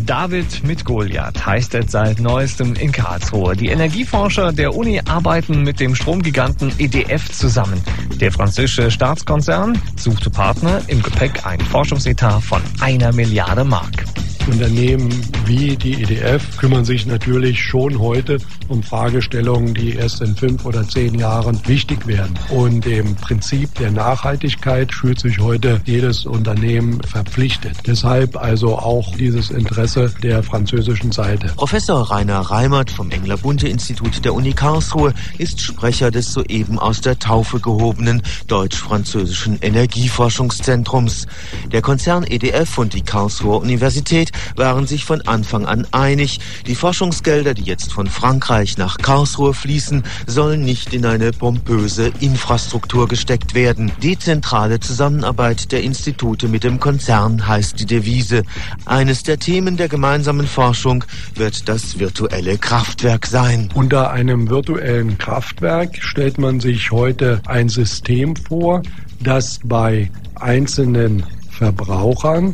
David mit Goliath heißt es seit neuestem in Karlsruhe. Die Energieforscher der Uni arbeiten mit dem Stromgiganten EDF zusammen. Der französische Staatskonzern suchte Partner, im Gepäck ein Forschungsetat von 1 Milliarde Mark. Unternehmen wie die EDF kümmern sich natürlich schon heute um Fragestellungen, die erst in 5 oder 10 Jahren wichtig werden. Und dem Prinzip der Nachhaltigkeit fühlt sich heute jedes Unternehmen verpflichtet. Deshalb also auch dieses Interesse der französischen Seite. Professor Rainer Reimert vom Engler-Bunte-Institut der Uni Karlsruhe ist Sprecher des soeben aus der Taufe gehobenen deutsch-französischen Energieforschungszentrums. Der Konzern EDF und die Karlsruher Universität waren sich von Anfang an einig. Die Forschungsgelder, die jetzt von Frankreich nach Karlsruhe fließen, sollen nicht in eine pompöse Infrastruktur gesteckt werden. Dezentrale Zusammenarbeit der Institute mit dem Konzern heißt die Devise. Eines der Themen der gemeinsamen Forschung wird das virtuelle Kraftwerk sein. Unter einem virtuellen Kraftwerk stellt man sich heute ein System vor, das bei einzelnen Verbrauchern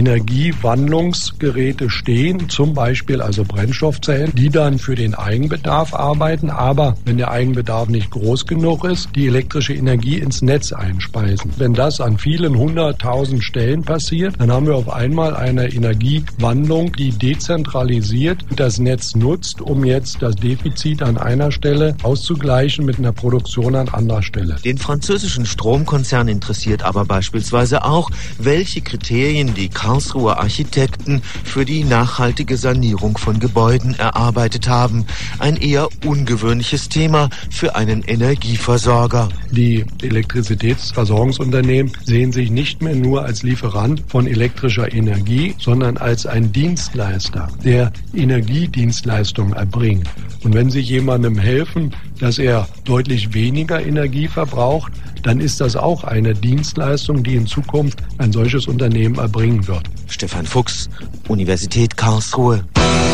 Energiewandlungsgeräte stehen, zum Beispiel also Brennstoffzellen, die dann für den Eigenbedarf arbeiten, aber wenn der Eigenbedarf nicht groß genug ist, die elektrische Energie ins Netz einspeisen. Wenn das an vielen 100.000 Stellen passiert, dann haben wir auf einmal eine Energiewandlung, die dezentralisiert das Netz nutzt, um jetzt das Defizit an einer Stelle auszugleichen mit einer Produktion an anderer Stelle. Den französischen Stromkonzern interessiert aber beispielsweise auch, welche Kriterien die Karlsruher Architekten für die nachhaltige Sanierung von Gebäuden erarbeitet haben. Ein eher ungewöhnliches Thema für einen Energieversorger. Die Elektrizitätsversorgungsunternehmen sehen sich nicht mehr nur als Lieferant von elektrischer Energie, sondern als ein Dienstleister, der Energiedienstleistungen erbringt. Und wenn Sie jemandem helfen, dass er deutlich weniger Energie verbraucht, dann ist das auch eine Dienstleistung, die in Zukunft ein solches Unternehmen erbringen wird. Stefan Fuchs, Universität Karlsruhe.